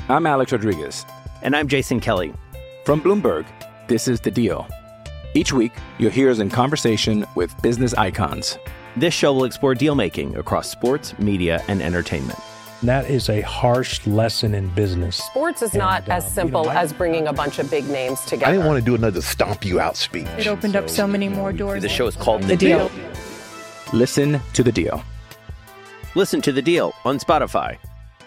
I'm Alex Rodriguez. And I'm Jason Kelly. From Bloomberg, this is The Deal. Each week, you'll hear us in conversation with business icons. This show will explore deal-making across sports, media, and entertainment. That is a harsh lesson in business. Sports is not as simple as bringing a bunch of big names together. I didn't want to do another stomp you out speech. It opened up so many more doors. The show is called The Deal. Listen to The Deal. Listen to The Deal on Spotify.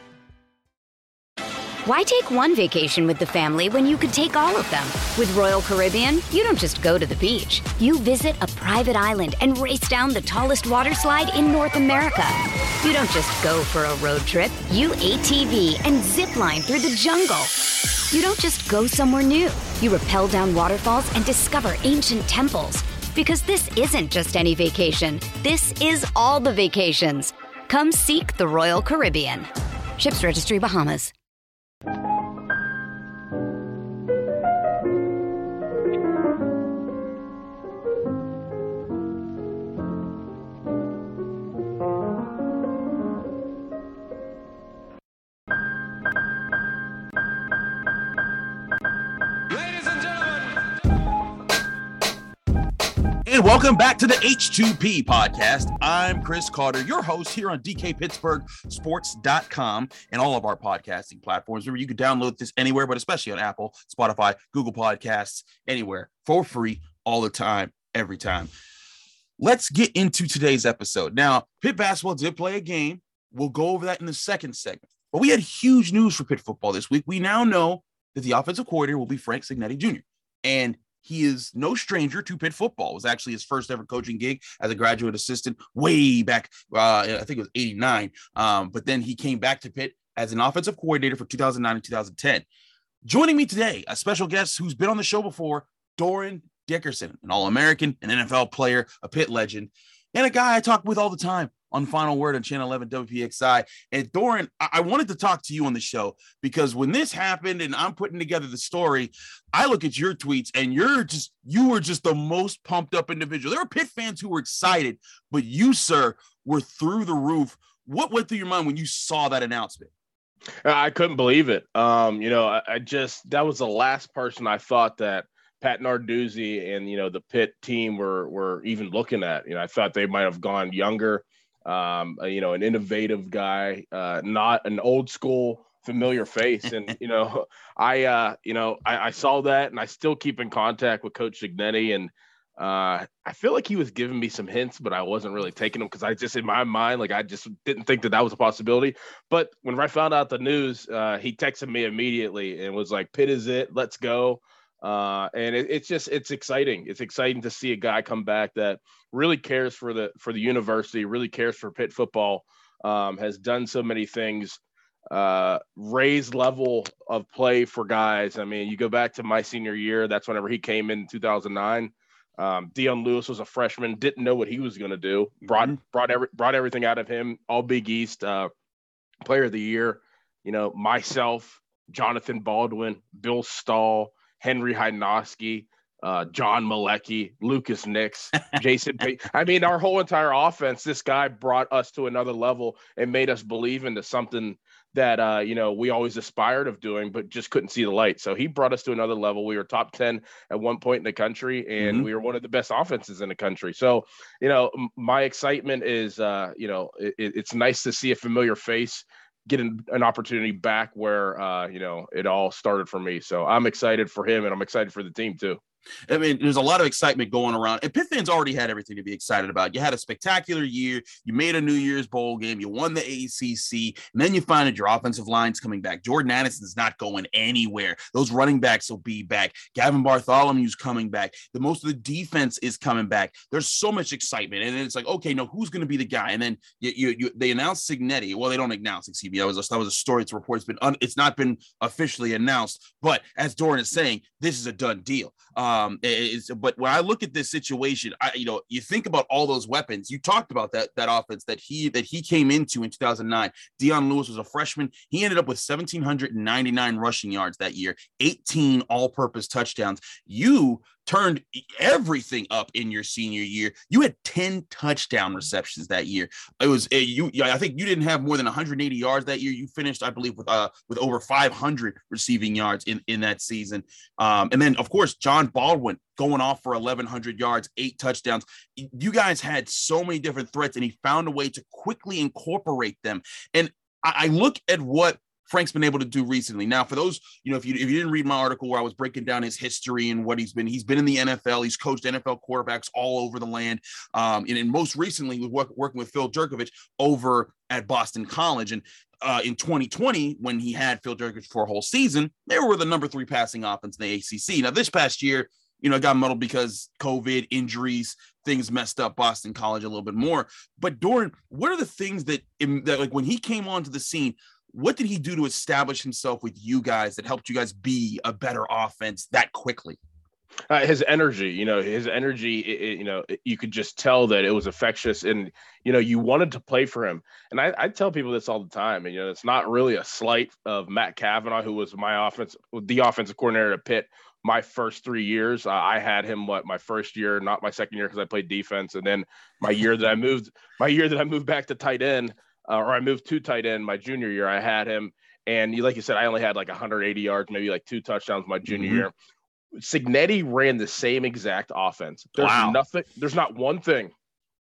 Why take one vacation with the family when you could take all of them? With Royal Caribbean, you don't just go to the beach. You visit a private island and race down the tallest water slide in North America. You don't just go for a road trip. You ATV and zip line through the jungle. You don't just go somewhere new. You rappel down waterfalls and discover ancient temples. Because this isn't just any vacation. This is all the vacations. Come seek the Royal Caribbean. Ships Registry, Bahamas. And welcome back to the H2P podcast. I'm Chris Carter, your host here on DKPittsburghSports.com and all of our podcasting platforms. Remember, you can download this anywhere, but especially on Apple, Spotify, Google Podcasts, anywhere for free all the time, every time. Let's get into today's episode. Now, Pitt basketball did play a game. We'll go over that in the second segment. But we had huge news for Pitt football this week. We now know that the offensive coordinator will be Frank Cignetti Jr. And he is no stranger to Pitt football. It was actually his first ever coaching gig as a graduate assistant way back, I think it was 89. But then he came back to Pitt as an offensive coordinator for 2009 and 2010. Joining me today, a special guest who's been on the show before, Dorin Dickerson, an All-American, an NFL player, a Pitt legend, and a guy I talk with all the time on Final Word on Channel 11 WPXI. And Dorin, I wanted to talk to you on the show because when this happened and I'm putting together the story, I look at your tweets and you were just the most pumped up individual. There were Pitt fans who were excited, but you, sir, were through the roof. What went through your mind when you saw that announcement? I couldn't believe it. That was the last person I thought that Pat Narduzzi and, the Pitt team were even looking at. I thought they might have gone younger. An innovative guy, not an old school familiar face. And, I saw that and I still keep in contact with Coach Cignetti. And I feel like he was giving me some hints, but I wasn't really taking them because I just, in my mind, I just didn't think that was a possibility. But when I found out the news, he texted me immediately and was like, Pitt is it, let's go. And it's exciting. It's exciting to see a guy come back that really cares for the university, really cares for Pitt football, has done so many things, raised level of play for guys. I mean, you go back to my senior year, that's whenever he came in 2009. Dion Lewis was a freshman, didn't know what he was going to do. Brought everything out of him. All Big East, player of the year. Myself, Jonathan Baldwin, Bill Stahl, Henry Hydnoski, John Malecki, Lucas Nix, Jason Payton. I mean, our whole entire offense, this guy brought us to another level and made us believe into something that, we always aspired of doing, but just couldn't see the light. So he brought us to another level. We were top 10 at one point in the country, and we were one of the best offenses in the country. So, my excitement is, it's nice to see a familiar face get an opportunity back where, it all started for me. So I'm excited for him and I'm excited for the team too. I mean, there's a lot of excitement going around, and Pitt fans already had everything to be excited about. You had a spectacular year. You made a New Year's Bowl game. You won the ACC, and then you find that your offensive line's coming back. Jordan Addison's not going anywhere. Those running backs will be back. Gavin Bartholomew's coming back. Most of the defense is coming back. There's so much excitement, and then it's like, okay, no, who's going to be the guy? And then they announced Cignetti. Well, they don't announce. Excuse me. That was a story. It's a report. It's not been officially announced, but as Dorin is saying, this is a done deal. But when I look at this situation, you think about all those weapons. You talked about that offense that he came into in 2009. Dion Lewis was a freshman. He ended up with 1,799 rushing yards that year, 18 all-purpose touchdowns. You turned everything up in your senior year. You had 10 touchdown receptions that year. I think you didn't have more than 180 yards that year. You finished, I believe, with over 500 receiving yards in that season. And then, of course, John Baldwin going off for 1,100 yards, 8 touchdowns. You guys had so many different threats, and he found a way to quickly incorporate them. And I look at what Frank's been able to do recently. Now, for those, if you didn't read my article where I was breaking down his history and what he's been in the NFL. He's coached NFL quarterbacks all over the land. And most recently, he was working with Phil Jurkovich over at Boston College. And in 2020, when he had Phil Jurkovich for a whole season, they were the number 3 passing offense in the ACC. Now, this past year, it got muddled because COVID, injuries, things messed up Boston College a little bit more. But Doeren, what are the things that like when he came onto the scene, what did he do to establish himself with you guys that helped you guys be a better offense that quickly? His energy, you could just tell that it was infectious, and, you wanted to play for him. And I tell people this all the time, and, it's not really a slight of Matt Cavanaugh, who was the offensive coordinator at Pitt my first 3 years. I had him my first year, not my second year, because I played defense. And then my year that I moved back to tight end, or I moved to tight end my junior year, I had him. And like you said, I only had like 180 yards, maybe like 2 touchdowns my junior year. Cignetti ran the same exact offense. There's not one thing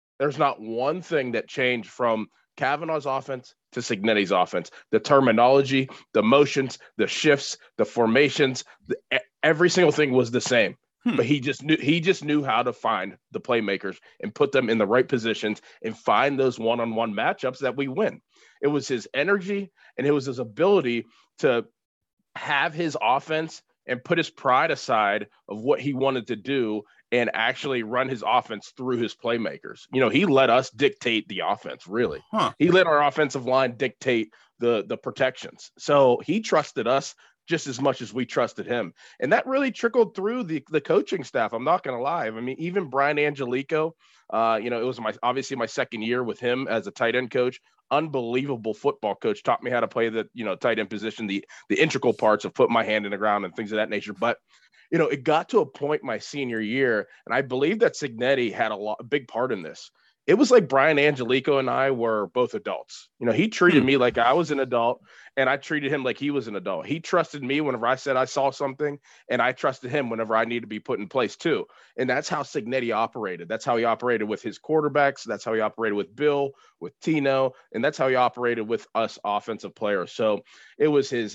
that changed from Cavanaugh's offense to Cignetti's offense. The terminology, the motions, the shifts, the formations, every single thing was the same. But he just knew how to find the playmakers and put them in the right positions and find those one-on-one matchups that we win. It was his energy, and it was his ability to have his offense and put his pride aside of what he wanted to do and actually run his offense through his playmakers. He let us dictate the offense, really. He let our offensive line dictate the protections. So he trusted us just as much as we trusted him. And that really trickled through the coaching staff. I'm not going to lie. I mean, even Brian Angelico, it was obviously my second year with him as a tight end coach. Unbelievable football coach, taught me how to play the tight end position, the integral parts of putting my hand in the ground and things of that nature. But it got to a point my senior year, and I believe that Cignetti had a big part in this. It was like Brian Angelico and I were both adults. He treated me like I was an adult, and I treated him like he was an adult. He trusted me whenever I said I saw something, and I trusted him whenever I needed to be put in place too. And that's how Cignetti operated. That's how he operated with his quarterbacks. That's how he operated with Bill, with Tino, and that's how he operated with us offensive players. So it was his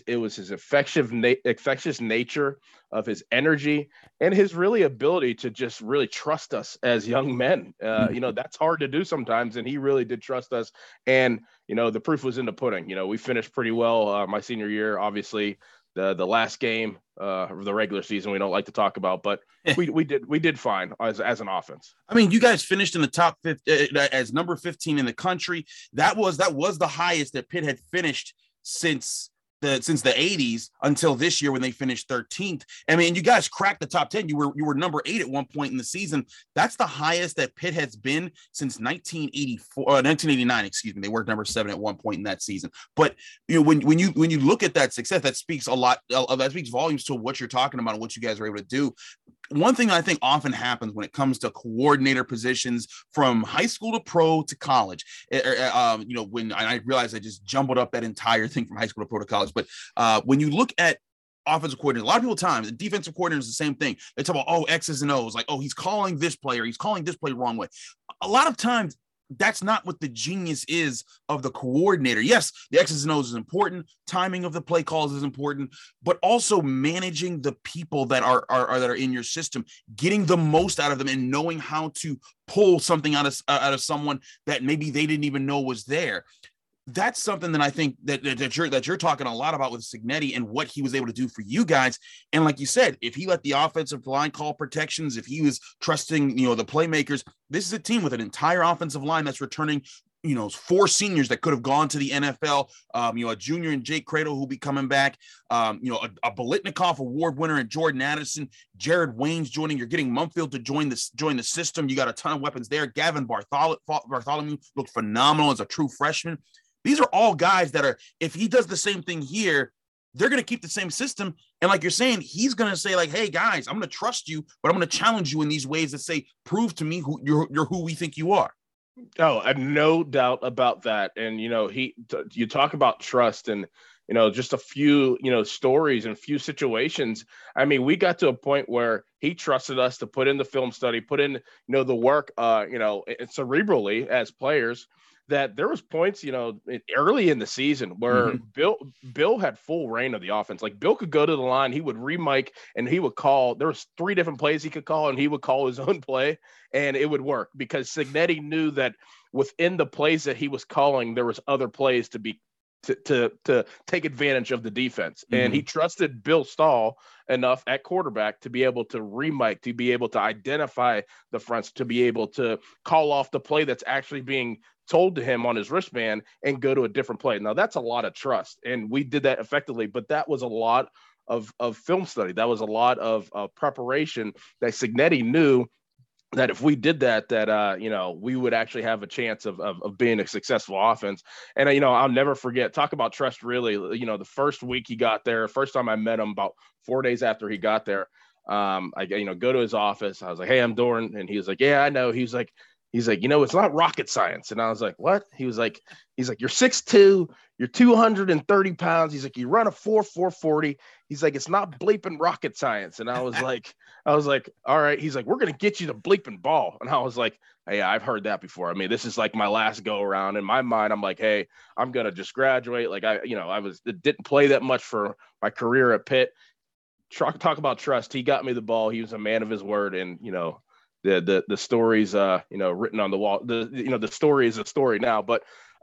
infectious nature of his energy and his really ability to just really trust us as young men. That's hard to do sometimes, and he really did trust us. And the proof was in the pudding. We finished pretty well my senior year. Obviously, the last game of the regular season we don't like to talk about, but we did fine as an offense. I mean, you guys finished in the top 50 as number 15 in the country. That was the highest that Pitt had finished since the 80s until this year when they finished 13th. I mean, you guys cracked the top 10. You were number 8 at one point in the season. That's the highest that Pitt has been since 1989. Excuse me. They were number 7 at one point in that season. But when you look at that success, that speaks a lot. That speaks volumes to what you're talking about and what you guys are able to do. One thing I think often happens when it comes to coordinator positions from high school to pro to college, when I realized I just jumbled up that entire thing from high school to pro to college. But when you look at offensive coordinator, a lot of people times, the defensive coordinator is the same thing. They talk about, X's and O's, like, he's calling this player, he's calling this play the wrong way. A lot of times, that's not what the genius is of the coordinator. Yes, the X's and O's is important. Timing of the play calls is important, but also managing the people that are in your system, getting the most out of them, and knowing how to pull something out of someone that maybe they didn't even know was there. That's something that I think that you're talking a lot about with Cignetti and what he was able to do for you guys. And like you said, if he let the offensive line call protections, if he was trusting, the playmakers, this is a team with an entire offensive line that's returning, 4 seniors that could have gone to the NFL, a junior in Jake Cradle who'll be coming back, a Biletnikoff Award winner in Jordan Addison, Jared Wayne's joining. You're getting Mumfield to join the system. You got a ton of weapons there. Gavin Bartholomew looked phenomenal as a true freshman. These are all guys that are, if he does the same thing here, they're going to keep the same system. And like you're saying, he's going to say like, hey guys, I'm going to trust you, but I'm going to challenge you in these ways that say, prove to me who you're who we think you are. Oh, I have no doubt about that. And, you talk about trust and, just a few, stories and a few situations. I mean, we got to a point where he trusted us to put in the film study, put in, the work, cerebrally as players, that there was points, early in the season where Bill had full reign of the offense. Like Bill could go to the line, he would re-mic and he would call. There was 3 different plays he could call, and he would call his own play, and it would work because Cignetti knew that within the plays that he was calling, there was other plays to be to take advantage of the defense. And he trusted Bill Stahl enough at quarterback to be able to re-mic, to be able to identify the fronts, to be able to call off the play that's actually being told to him on his wristband and go to a different play. Now that's a lot of trust, and we did that effectively, but that was a lot of film study. That was a lot of preparation that Cignetti knew that if we did that, we would actually have a chance of being a successful offense. And, I'll never forget, talk about trust, really, the first week he got there, first time I met him about 4 days after he got there, I go to his office. I was like, hey, I'm Doeren. And he was like, yeah, I know. He's like, it's not rocket science. And I was like, what? He's like, you're 6'2", you're 230 pounds. He's like, you run a 4.40. He's like, it's not bleeping rocket science. And I was like, all right. He's like, we're going to get you the bleeping ball. And I was like, hey, I've heard that before. I mean, this is like my last go around. In my mind, I'm like, hey, I'm going to just graduate. Like didn't play that much for my career at Pitt. Talk about trust. He got me the ball. He was a man of his word. And, the stories, written on the wall, the story is a story now, but,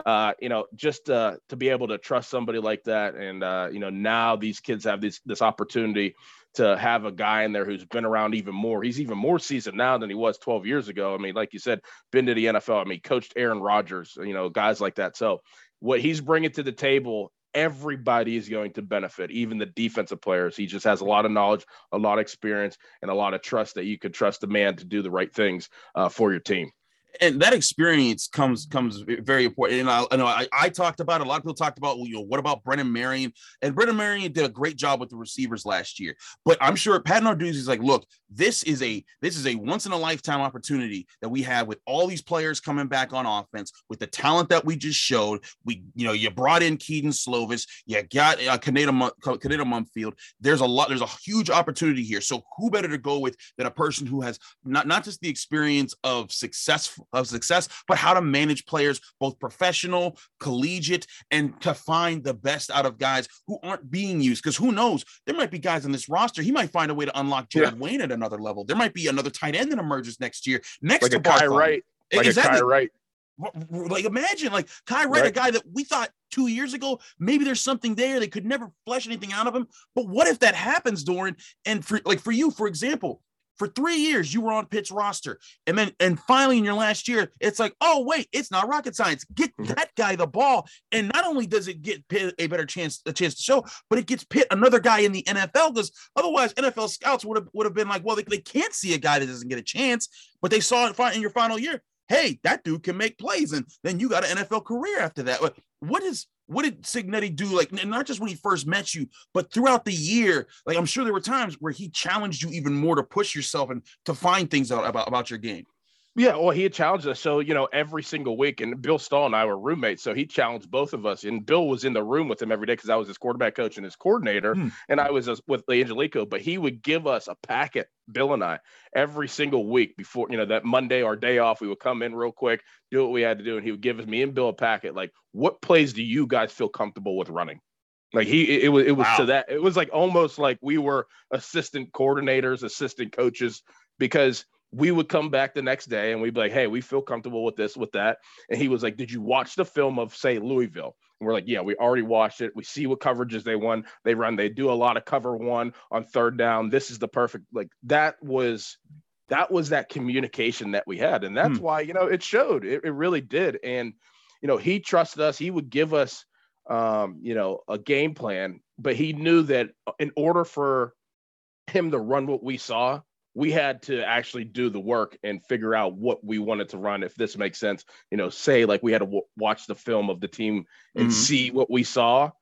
just to be able to trust somebody like that. And, now these kids have this opportunity to have a guy in there who's been around even more. He's even more seasoned now than he was 12 years ago. I mean, like you said, been to the NFL. I mean, coached Aaron Rodgers, guys like that. So what he's bringing to the table, everybody is going to benefit, even the defensive players. He just has a lot of knowledge, a lot of experience, and a lot of trust that you could trust the man to do the right things for your team. And that experience comes very important. And I talked about it. A lot of people talked about, what about Brennan Marion? And Brennan Marion did a great job with the receivers last year. But I'm sure Pat Narduzzi is like, look, this is a once in a lifetime opportunity that we have with all these players coming back on offense with the talent that we just showed. You brought in Keaton Slovis, you got Kaneda Mumfield. There's a huge opportunity here. So who better to go with than a person who has not just the experience of success, but how to manage players, both professional, collegiate, and to find the best out of guys who aren't being used. Because who knows, there might be guys on this roster. He might find a way to unlock Jared Wayne at another level. There might be another tight end that emerges next year. Next like to Kai Wright. Exactly. Kai Wright. Like imagine like Kai Wright, a guy that we thought 2 years ago, maybe there's something there. They could never flesh anything out of him. But what if that happens, Doeren? And for you, for example, for 3 years, you were on Pitt's roster. And finally in your last year, it's like, oh, wait, it's not rocket science. Get that guy the ball. And not only does it get Pitt a chance to show, but it gets Pitt another guy in the NFL, because otherwise NFL scouts would have been like, well, they can't see a guy that doesn't get a chance, but they saw it in your final year. Hey, that dude can make plays. And then you got an NFL career after that. What did Cignetti do? Like, not just when he first met you, but throughout the year, like, I'm sure there were times where he challenged you even more to push yourself and to find things out about your game. Yeah, well, he had challenged us. So, every single week, and Bill Stahl and I were roommates. So he challenged both of us. And Bill was in the room with him every day because I was his quarterback coach and his coordinator. And I was with Angelico. But he would give us a packet, Bill and I, every single week before, that Monday, our day off. We would come in real quick, do what we had to do. And he would give me and Bill a packet. Like, what plays do you guys feel comfortable with running? Like it was wow. To that. It was like almost like we were assistant coordinators, assistant coaches, because we would come back the next day and we'd be like, hey, we feel comfortable with this, with that. And he was like, did you watch the film of, say, Louisville? And we're like, yeah, we already watched it. We see what coverages they run. They do a lot of cover one on third down. This is the perfect, like, that was that communication that we had. And that's why, it showed. It really did. And, he trusted us. He would give us, a game plan, but he knew that in order for him to run what we saw, we had to actually do the work and figure out what we wanted to run, if this makes sense. Say like we had to watch the film of the team and see what we saw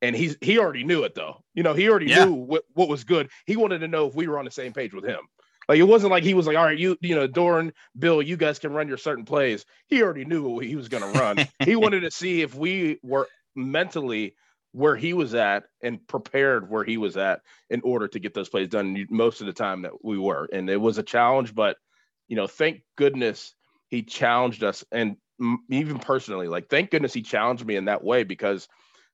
And he already knew it, though. You know, he already knew what was good. He wanted to know if we were on the same page with him. Like, it wasn't like he was like, all right, you know, Doran, Bill, you guys can run your certain plays. He already knew what he was going to run. He wanted to see if we were mentally where he was at and prepared where he was at in order to get those plays done. Most of the time that we were. And it was a challenge, but, you know, thank goodness he challenged us. And even personally, like, thank goodness he challenged me in that way, because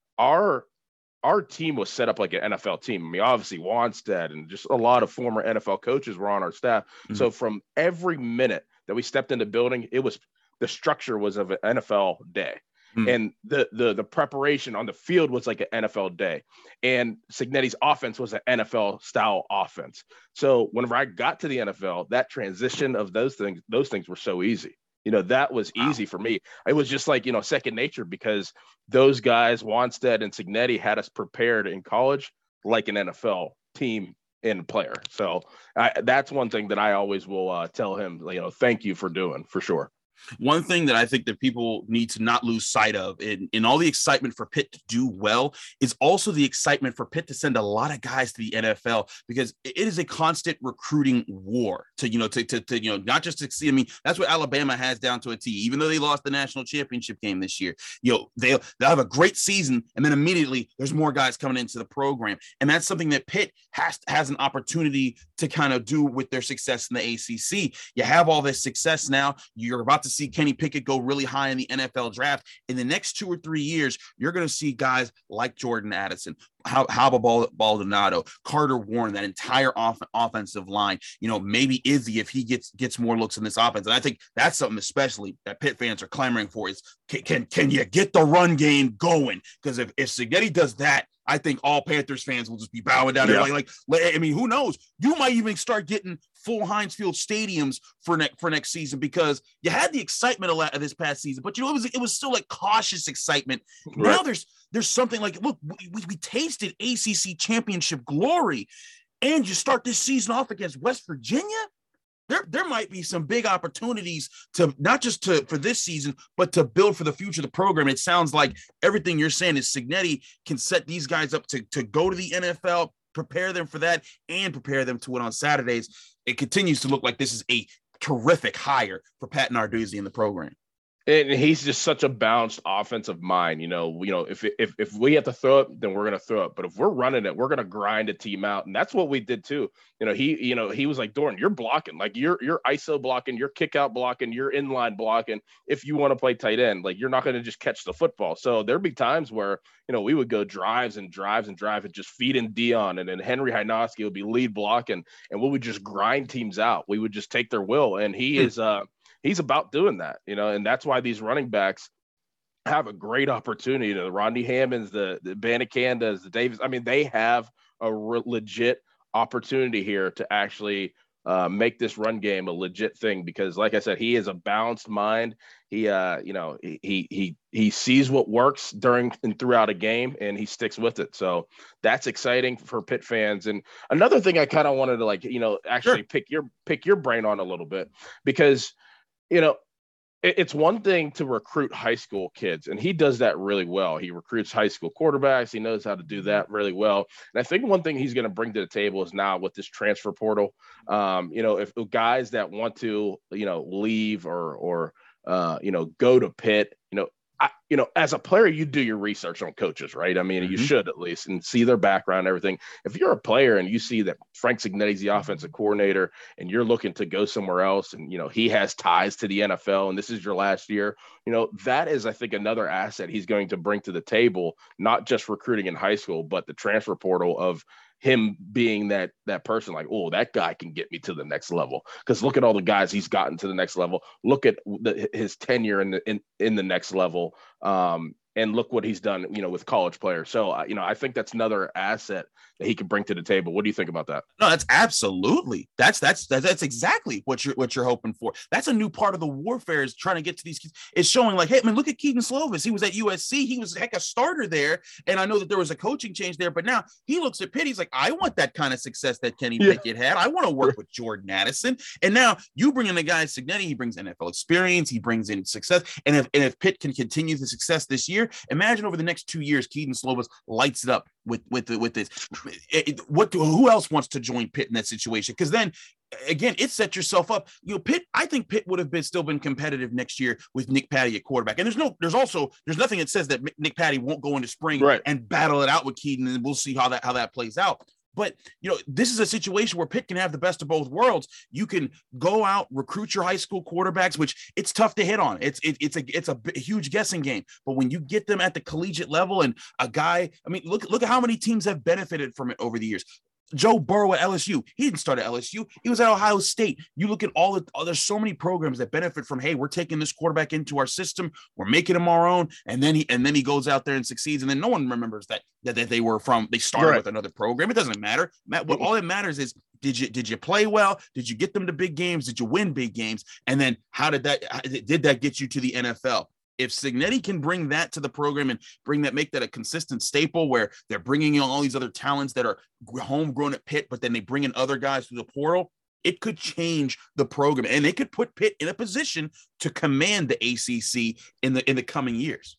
our team was set up like an NFL team. I mean, obviously Wannstedt and just a lot of former NFL coaches were on our staff. Mm-hmm. So from every minute that we stepped into the building, the structure was of an NFL day. Mm-hmm. And the preparation on the field was like an NFL day. And Cignetti's offense was an NFL style offense. So whenever I got to the NFL, that transition of those things were so easy. You know, that was easy for me. It was just like, you know, second nature, because those guys, Wannstedt and Cignetti, had us prepared in college like an NFL team and player. So that's one thing that I always will tell him, you know, thank you for doing, for sure. One thing that I think that people need to not lose sight of in all the excitement for Pitt to do well is also the excitement for Pitt to send a lot of guys to the NFL, because it is a constant recruiting war to not just succeed. I mean, that's what Alabama has down to a T. Even though they lost the national championship game this year, they'll have a great season, and then immediately there's more guys coming into the program. And that's something that Pitt has an opportunity to kind of do with their success in the ACC. You have all this success now. You're about to see Kenny Pickett go really high in the NFL draft. In the next 2 or 3 years, you're going to see guys like Jordan Addison, Haba Baldonado, Carter Warren, that entire offensive line. You know, maybe Izzy, if he gets more looks in this offense. And I think that's something especially that Pitt fans are clamoring for is, can you get the run game going? Because if Cignetti does that, I think all Panthers fans will just be bowing down. Yeah. Like, I mean, who knows? You might even start getting full Heinz Field stadiums for next season, because you had the excitement a lot of this past season, but it was still like cautious excitement. Right. Now there's something like, look, we tasted ACC championship glory, and you start this season off against West Virginia. There might be some big opportunities to not just for this season, but to build for the future of the program. It sounds like everything you're saying is Cignetti can set these guys up to go to the NFL, prepare them for that, and prepare them to win on Saturdays. It continues to look like this is a terrific hire for Pat Narduzzi in the program. And he's just such a balanced offensive mind. You know, if we have to throw it, then we're going to throw it. But if we're running it, we're going to grind a team out. And that's what we did too. He was like, Doran, you're blocking, like you're ISO blocking, you're kick out blocking, you're inline blocking. If you want to play tight end, like, you're not going to just catch the football. So there'd be times where, we would go drives and just feed in Dion, and then Henry Hynoski would be lead blocking, and we would just grind teams out. We would just take their will. And he's about doing that, and that's why these running backs have a great opportunity. The Rodney Hammonds, the Bannicandas, the Davis. I mean, they have a legit opportunity here to actually make this run game a legit thing, because, like I said, he is a balanced mind. He sees what works during and throughout a game, and he sticks with it. So that's exciting for Pitt fans. And another thing I kind of wanted to actually pick your brain on a little bit, because it's one thing to recruit high school kids, and he does that really well. He recruits high school quarterbacks. He knows how to do that really well. And I think one thing he's going to bring to the table is now with this transfer portal, if guys that want to, leave or go to Pitt, as a player, you do your research on coaches, right? I mean, you should at least, and see their background and everything. If you're a player and you see that Frank Cignetti's the offensive coordinator, and you're looking to go somewhere else, and, he has ties to the NFL, and this is your last year, that is, I think, another asset he's going to bring to the table, not just recruiting in high school, but the transfer portal of him being that person, like, oh, that guy can get me to the next level. Because look at all the guys he's gotten to the next level. Look at his tenure in the next level. And look what he's done, with college players. So, I think that's another asset that he can bring to the table. What do you think about that? No, that's absolutely. That's exactly what you're hoping for. That's a new part of the warfare, is trying to get to these kids. It's showing like, hey, man, look at Keaton Slovis. He was at USC. He was a starter there. And I know that there was a coaching change there, but now he looks at Pitt. He's like, I want that kind of success that Kenny Pickett had. I want to work with Jordan Addison. And now you bring in the guy Cignetti. He brings NFL experience. He brings in success. And if Pitt can continue the success this year, year. Imagine over the next 2 years, Kedon Slovis lights it up with this. Who else wants to join Pitt in that situation? Because then, again, it sets yourself up. Pitt. I think Pitt would have still been competitive next year with Nick Patty at quarterback. And there's nothing that says that Nick Patty won't go into spring and battle it out with Kedon, and we'll see how that plays out. But, this is a situation where Pitt can have the best of both worlds. You can go out, recruit your high school quarterbacks, which it's tough to hit on. It's a huge guessing game. But when you get them at the collegiate level and a guy, look at how many teams have benefited from it over the years. Joe Burrow at LSU. He didn't start at LSU. He was at Ohio State. You look at there's so many programs that benefit from, hey, we're taking this quarterback into our system. We're making him our own. And then he goes out there and succeeds. And then no one remembers that they started with another program. It doesn't matter. All that matters is, did you play well? Did you get them to big games? Did you win big games? And then did that get you to the NFL? If Cignetti can bring that to the program and make that a consistent staple where they're bringing in all these other talents that are homegrown at Pitt, but then they bring in other guys through the portal, it could change the program, and they could put Pitt in a position to command the ACC in the coming years.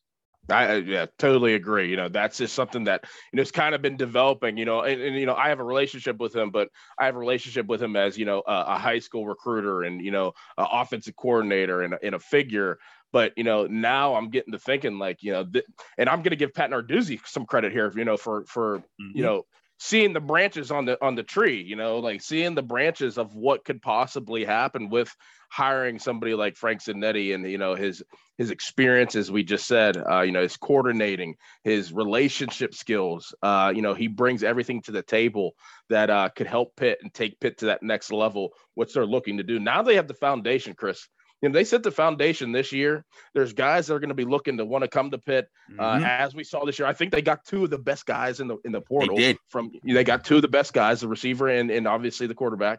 I totally agree. That's just something that, it's kind of been developing, and I have a relationship with him, but I have a relationship with him as, a high school recruiter and, an offensive coordinator and a figure. But, now I'm getting to thinking and I'm going to give Pat Narduzzi some credit here, for seeing the branches on the tree, seeing the branches of what could possibly happen with hiring somebody like Frank Cignetti and, his experience, as we just said, his coordinating, his relationship skills. He brings everything to the table that could help Pitt and take Pitt to that next level, what they're looking to do. Now they have the foundation, Chris. They set the foundation this year. There's guys that are going to be looking to want to come to Pitt, as we saw this year. I think they got two of the best guys in the portal. They got two of the best guys, the receiver and obviously the quarterback.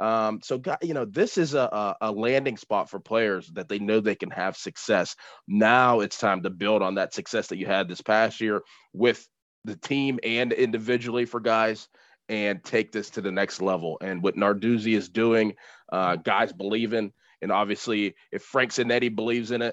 This is a landing spot for players that they know they can have success. Now it's time to build on that success that you had this past year with the team and individually for guys, and take this to the next level. And what Narduzzi is doing, guys believe in. And obviously, if Frank Cignetti believes in it,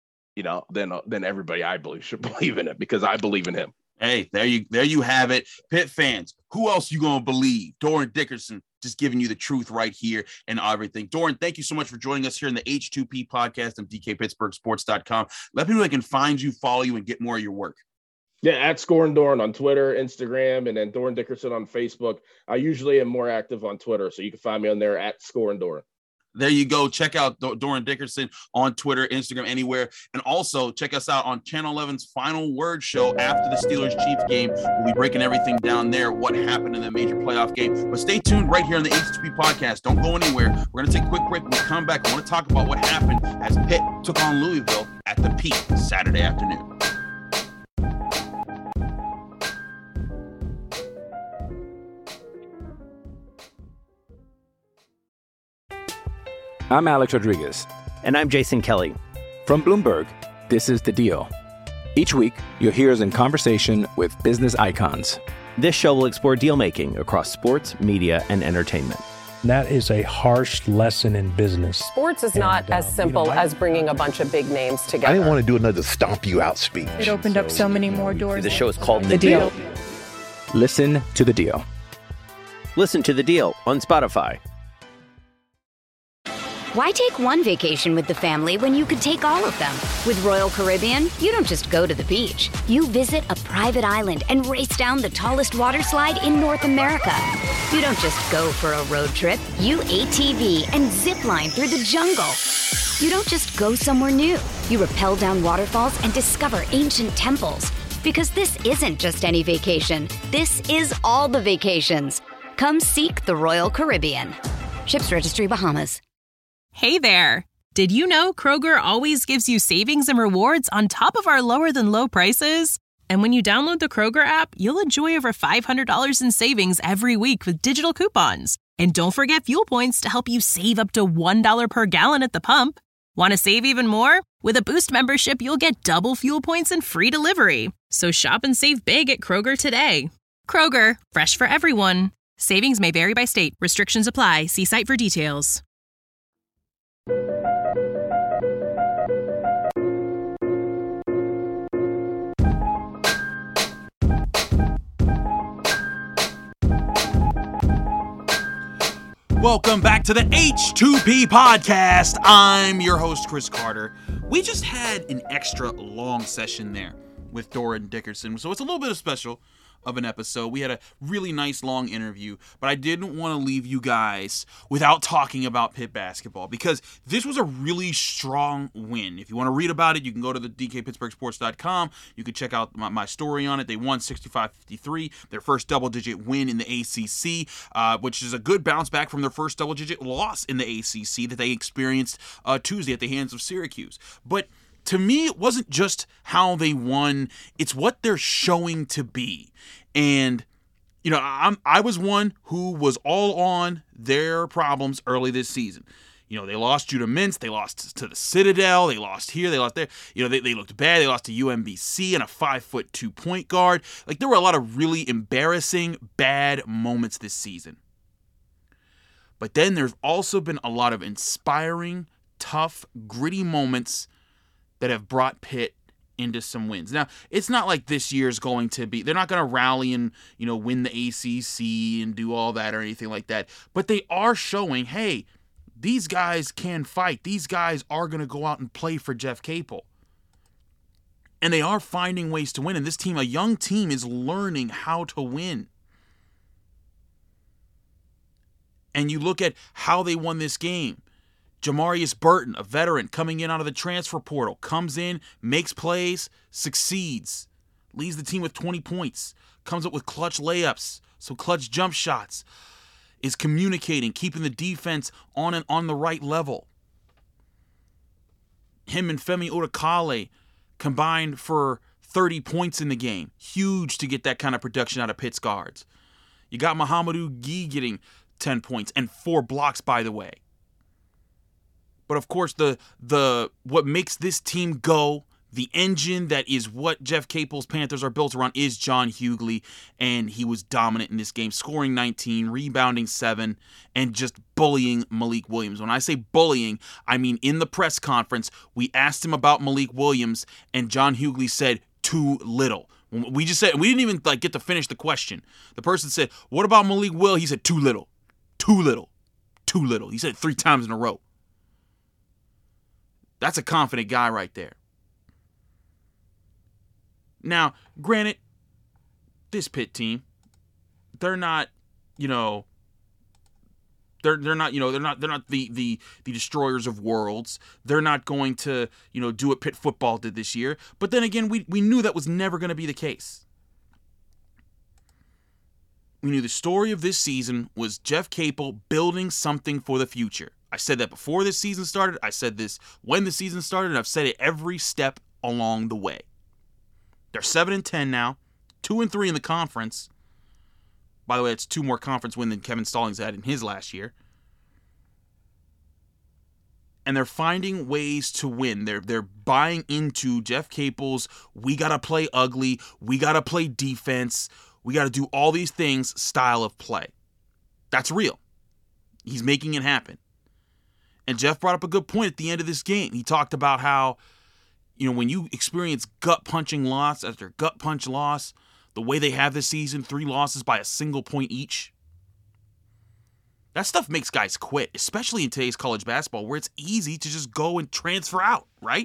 then everybody, I believe, should believe in it, because I believe in him. Hey, there you have it. Pitt fans, who else you going to believe? Doran Dickerson just giving you the truth right here and everything. Doran, thank you so much for joining us here in the H2P podcast on DKPittsburghSports.com. Let people know they can find you, follow you, and get more of your work. Yeah, at Scoring Doran on Twitter, Instagram, and then Doran Dickerson on Facebook. I usually am more active on Twitter, so you can find me on there at Scoring Doran. There you go. Check out Doran Dickerson on Twitter, Instagram, anywhere. And also check us out on Channel 11's Final Word show after the Steelers-Chiefs game. We'll be breaking everything down there, what happened in the major playoff game. But stay tuned right here on the H2P podcast. Don't go anywhere. We're going to take a quick break. When we come back, I want to talk about what happened as Pitt took on Louisville at the Peak Saturday afternoon. I'm Alex Rodriguez. And I'm Jason Kelly. From Bloomberg, this is The Deal. Each week, you'll hear us in conversation with business icons. This show will explore deal-making across sports, media, and entertainment. That is a harsh lesson in business. Sports is not as simple as bringing a bunch of big names together. I didn't want to do another stomp you out speech. It opened up so many more doors. The show is called The Deal. Listen to The Deal. Listen to The Deal on Spotify. Why take one vacation with the family when you could take all of them? With Royal Caribbean, you don't just go to the beach. You visit a private island and race down the tallest water slide in North America. You don't just go for a road trip. You ATV and zip line through the jungle. You don't just go somewhere new. You rappel down waterfalls and discover ancient temples. Because this isn't just any vacation. This is all the vacations. Come seek the Royal Caribbean. Ships Registry, Bahamas. Hey there! Did you know Kroger always gives you savings and rewards on top of our lower-than-low prices? And when you download the Kroger app, you'll enjoy over $500 in savings every week with digital coupons. And don't forget fuel points to help you save up to $1 per gallon at the pump. Want to save even more? With a Boost membership, you'll get double fuel points and free delivery. So shop and save big at Kroger today. Kroger, fresh for everyone. Savings may vary by state. Restrictions apply. See site for details. Welcome back to the H2P podcast. I'm your host, Chris Carter. We just had an extra long session there with Doran Dickerson, so it's a little bit of special of an episode. We had a really nice long interview, but I didn't want to leave you guys without talking about Pitt basketball because this was a really strong win. If you want to read about it, you can go to the DKPittsburghSports.com. You can check out my story on it. They won 65-53, their first double-digit win in the ACC, which is a good bounce back from their first double-digit loss in the ACC that they experienced Tuesday at the hands of Syracuse. But to me, it wasn't just how they won, it's what they're showing to be. And, you know, I was one who was all on their problems early this season. You know, they lost Judah Mintz, they lost to the Citadel, they lost here, they lost there. You know, they looked bad, they lost to UMBC and a 5'2" point guard. Like, there were a lot of really embarrassing, bad moments this season. But then there's also been a lot of inspiring, tough, gritty moments that have brought Pitt into some wins. Now, it's not like this year's going to be, they're not going to rally and, you know, win the ACC and do all that or anything like that. But they are showing, hey, these guys can fight. These guys are going to go out and play for Jeff Capel. And they are finding ways to win. And this team, a young team, is learning how to win. And you look at how they won this game. Jamarius Burton, a veteran coming in out of the transfer portal, comes in, makes plays, succeeds, leads the team with 20 points, comes up with clutch layups, some clutch jump shots, is communicating, keeping the defense on the right level. Him and Femi Odukale combined for 30 points in the game. Huge to get that kind of production out of Pitt's guards. You got Mahamadou Gueye getting 10 points and 4 blocks, by the way. But of course, the what makes this team go, the engine that is what Jeff Capel's Panthers are built around, is John Hughley, and he was dominant in this game, scoring 19, rebounding 7, and just bullying Malik Williams. When I say bullying, I mean in the press conference, we asked him about Malik Williams, and John Hughley said, too little. We just said, we didn't even get to finish the question. The person said, what about Malik Will? He said, too little, too little, too little. He said it 3 times in a row. That's a confident guy right there. Now, granted, this Pitt team, they're not, you know, they're not the destroyers of worlds. They're not going to, you know, do what Pitt football did this year. But then again, we knew that was never going to be the case. We knew the story of this season was Jeff Capel building something for the future. I said that before this season started. I said this when the season started, and I've said it every step along the way. They're 7-10 now, 2-3 in the conference. By the way, it's 2 more conference wins than Kevin Stallings had in his last year. And they're finding ways to win. They're buying into Jeff Capel's, we got to play ugly, we got to play defense, we got to do all these things style of play. That's real. He's making it happen. And Jeff brought up a good point at the end of this game. He talked about how, you know, when you experience gut-punching loss after gut-punch loss, the way they have this season, 3 losses by a single point each, that stuff makes guys quit, especially in today's college basketball where it's easy to just go and transfer out, right?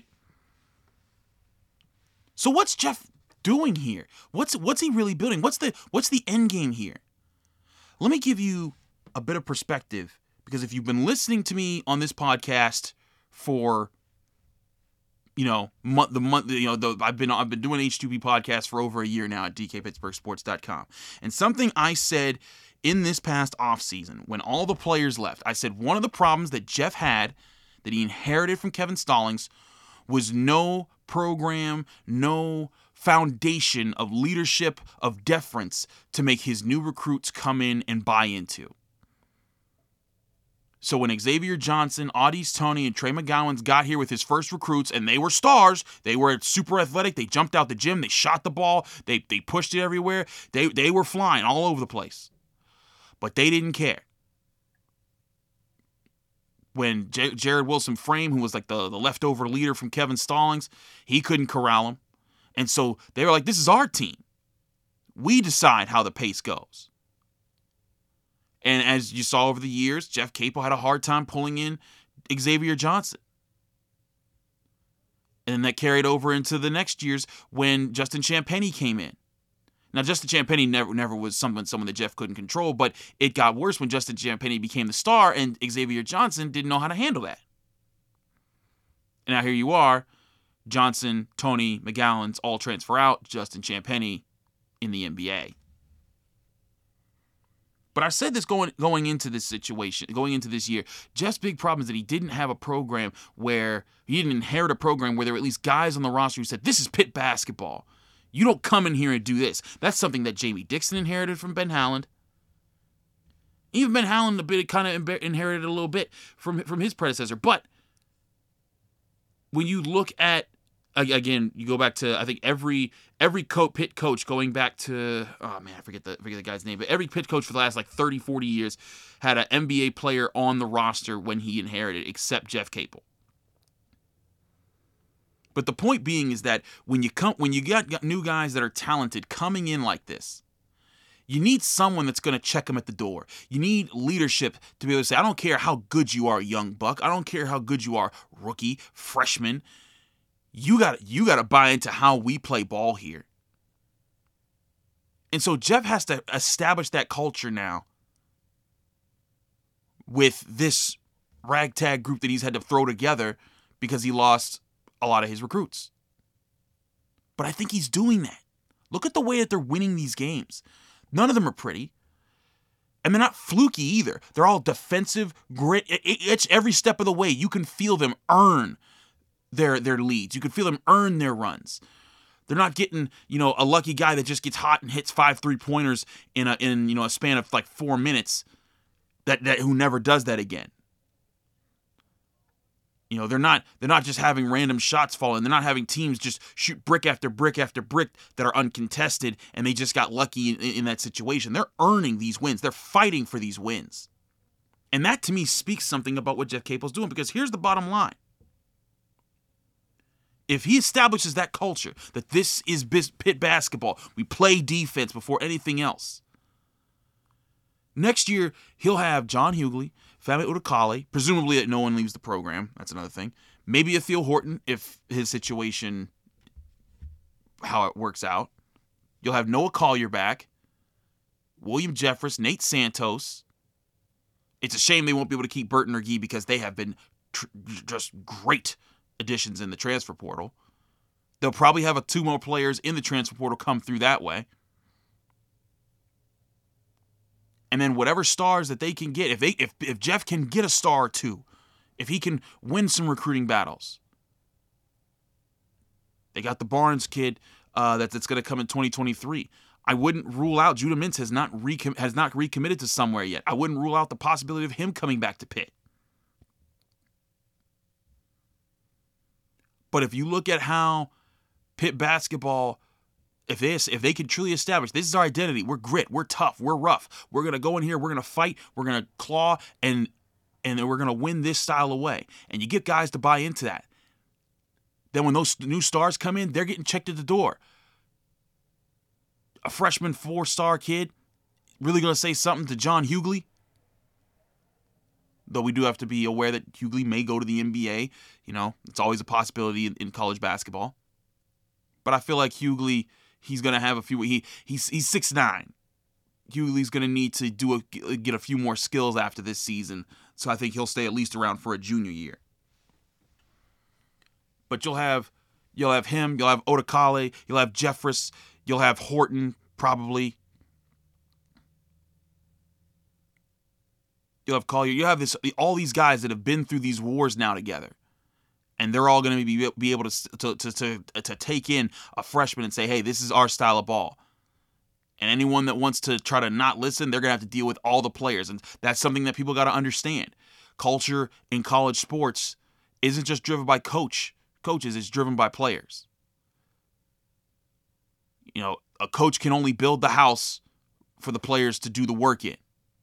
So what's Jeff doing here? What's he really building? What's the end game here? Let me give you a bit of perspective. Because if you've been listening to me on this podcast for, you know, I've been doing H2P podcast for over a year now at DKPittsburghSports.com. And something I said in this past offseason, when all the players left, I said one of the problems that Jeff had, that he inherited from Kevin Stallings, was no program, no foundation of leadership, of deference to make his new recruits come in and buy into. So when Xavier Johnson, Au'Diese Toney, and Trey McGowan got here with his first recruits, and they were stars, they were super athletic, they jumped out the gym, they shot the ball, they pushed it everywhere, they were flying all over the place. But they didn't care. When Jared Wilson Frame, who was like the leftover leader from Kevin Stallings, he couldn't corral him. And so they were like, this is our team. We decide how the pace goes. And as you saw over the years, Jeff Capel had a hard time pulling in Xavier Johnson. And then that carried over into the next years when Justin Champagnie came in. Now, Justin Champagnie never was someone that Jeff couldn't control, but it got worse when Justin Champagnie became the star and Xavier Johnson didn't know how to handle that. And now here you are, Johnson, Tony, McGowan's all transfer out, Justin Champagnie in the NBA. But I said this going into this situation, going into this year, Jeff's big problem is that he didn't have a program where, he didn't inherit a program where there were at least guys on the roster who said, this is Pitt basketball. You don't come in here and do this. That's something that Jamie Dixon inherited from Ben Howland. Even Ben Howland inherited a little bit from his predecessor. But when you look at, again, you go back to, I think every Pitt coach going back to, I forget the guy's name, but every Pitt coach for the last 30, 40 years had an NBA player on the roster when he inherited, except Jeff Capel. But the point being is that when you got new guys that are talented coming in like this, you need someone that's going to check them at the door. You need leadership to be able to say, I don't care how good you are, young buck. I don't care how good you are, rookie, freshman. You got to buy into how we play ball here. And so Jeff has to establish that culture now with this ragtag group that he's had to throw together because he lost a lot of his recruits. But I think he's doing that. Look at the way that they're winning these games. None of them are pretty. And they're not fluky either. They're all defensive, grit. It's every step of the way. You can feel them earn their leads. You can feel them earn their runs. They're not getting, a lucky guy that just gets hot and hits 5 3-pointers in a span of 4 minutes that who never does that again. They're not just having random shots fall in. They're not having teams just shoot brick after brick after brick that are uncontested and they just got lucky in that situation. They're earning these wins. They're fighting for these wins. And that to me speaks something about what Jeff Capel's doing, because here's the bottom line. If he establishes that culture, that this is Pitt basketball, we play defense before anything else. Next year, he'll have John Hughley, Femi Udokale, presumably that no one leaves the program. That's another thing. Maybe a Theo Horton if his situation, how it works out. You'll have Noah Collier back, William Jeffress, Nate Santos. It's a shame they won't be able to keep Burton or Gee because they have been just great additions in the transfer portal. They'll probably have 2 more players in the transfer portal come through that way. And then whatever stars that they can get, if Jeff can get a star or 2, if he can win some recruiting battles. They got the Barnes kid that's going to come in 2023. I wouldn't rule out Judah Mintz has not recommitted to somewhere yet. I wouldn't rule out the possibility of him coming back to Pitt. But if you look at how Pitt basketball, if they can truly establish, this is our identity. We're grit. We're tough. We're rough. We're going to go in here. We're going to fight. We're going to claw, and then we're going to win this style away. And you get guys to buy into that. Then when those new stars come in, they're getting checked at the door. A freshman 4-star kid really going to say something to John Hughley? Though we do have to be aware that Hughley may go to the NBA. It's always a possibility in college basketball. But I feel like Hughley, he's going to have a few. He's 6'9". Hughley's going to need to get a few more skills after this season. So I think he'll stay at least around for a junior year. But you'll have him, you'll have Udokale, you'll have Jeffress, you'll have Horton probably. You'll have Collier. You'll have all these guys that have been through these wars now together. And they're all going to be able to take in a freshman and say, hey, this is our style of ball. And anyone that wants to try to not listen, they're going to have to deal with all the players. And that's something that people got to understand. Culture in college sports isn't just driven by coaches. It's driven by players. A coach can only build the house for the players to do the work in.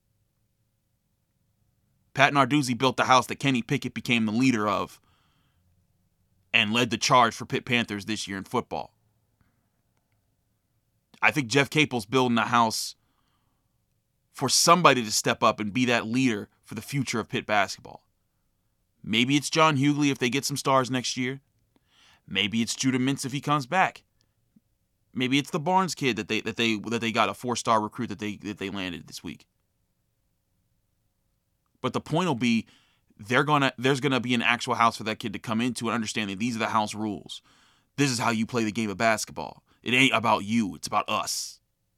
Pat Narduzzi built the house that Kenny Pickett became the leader of and led the charge for Pitt Panthers this year in football. I think Jeff Capel's building a house for somebody to step up and be that leader for the future of Pitt basketball. Maybe it's John Hughley if they get some stars next year. Maybe it's Judah Mintz if he comes back. Maybe it's the Barnes kid that they got, a 4-star recruit that they landed this week. But the point will be, there's gonna be an actual house for that kid to come into and understand that these are the house rules. This is how you play the game of basketball. It ain't about you, it's about us.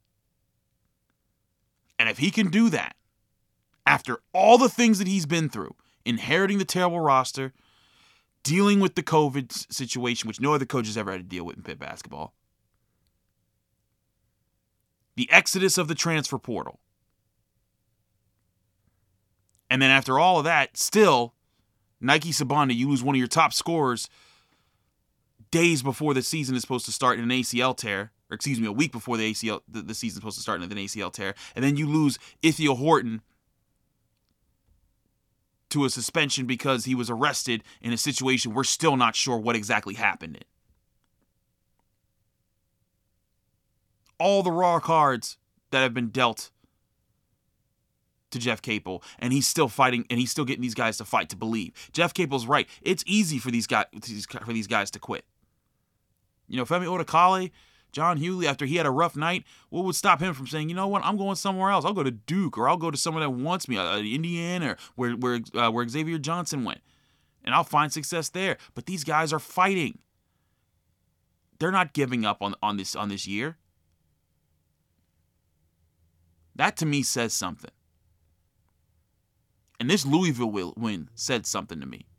And if he can do that, after all the things that he's been through, inheriting the terrible roster, dealing with the COVID situation, which no other coach has ever had to deal with in Pitt basketball, the exodus of the transfer portal, and then after all of that, still, Nike Sabanda, you lose one of your top scorers days before the season is supposed to start in an ACL tear, or excuse me, a week before the season is supposed to start in an ACL tear, and then you lose Ithiel Horton to a suspension because he was arrested in a situation we're still not sure what exactly happened in. All the raw cards that have been dealt to Jeff Capel, and he's still fighting, and he's still getting these guys to fight to believe. Jeff Capel's right. It's easy for these guys to quit. You know, Femi Odekale, John Hughley, after he had a rough night, what would stop him from saying, you know what, I'm going somewhere else. I'll go to Duke, or I'll go to someone that wants me, Indiana, or where Xavier Johnson went, and I'll find success there. But these guys are fighting. They're not giving up on this year. That to me says something. And this Louisville win said something to me.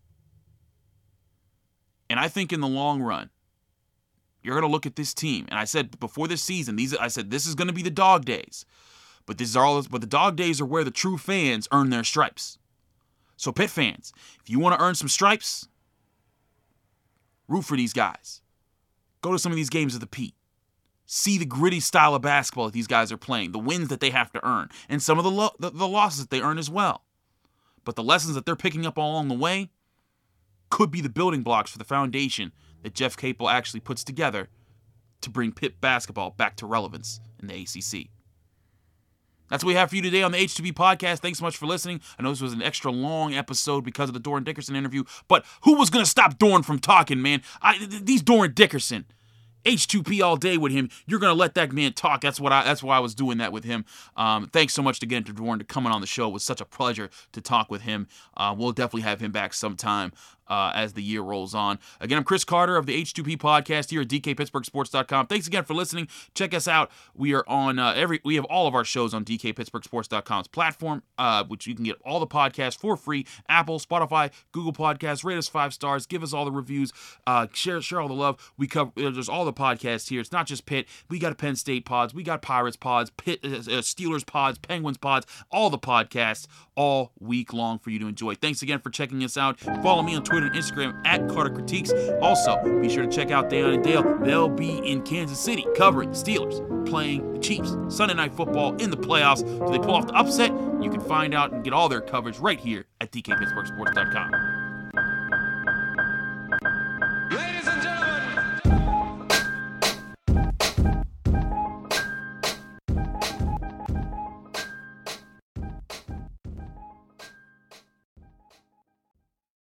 And I think in the long run, you're going to look at this team. And I said before this season, this is going to be the dog days. But the dog days are where the true fans earn their stripes. So Pitt fans, if you want to earn some stripes, root for these guys. Go to some of these games of the Pete. See the gritty style of basketball that these guys are playing, the wins that they have to earn, and some of the losses that they earn as well. But the lessons that they're picking up all along the way could be the building blocks for the foundation that Jeff Capel actually puts together to bring Pitt basketball back to relevance in the ACC. That's what we have for you today on the H2B podcast. Thanks so much for listening. I know this was an extra long episode because of the Doran Dickerson interview, but who was going to stop Doran from talking, man? These Doran Dickerson. H2P all day with him. You're going to let that man talk. That's why I was doing that with him. Thanks so much again to Doran to coming on the show. It was such a pleasure to talk with him. We'll definitely have him back sometime as the year rolls on. Again, I'm Chris Carter of the H2P podcast here at DKPittsburghSports.com. Thanks again for listening. Check us out. We are on we have all of our shows on DKPittsburghSports.com's platform, which you can get all the podcasts for free. Apple, Spotify, Google Podcasts. Rate us 5 stars. Give us all the reviews. Share all the love. We cover. There's all the podcasts here. It's not just Pitt. We got Penn State pods. We got Pirates pods, Pitt, Steelers pods, Penguins pods. All the podcasts all week long for you to enjoy. Thanks again for checking us out. Follow me on Twitter and Instagram at Carter Critiques. Also, be sure to check out Dayon and Dale. They'll be in Kansas City covering the Steelers playing the Chiefs. Sunday Night Football in the playoffs. Do they pull off the upset? You can find out and get all their coverage right here at DKPittsburghSports.com.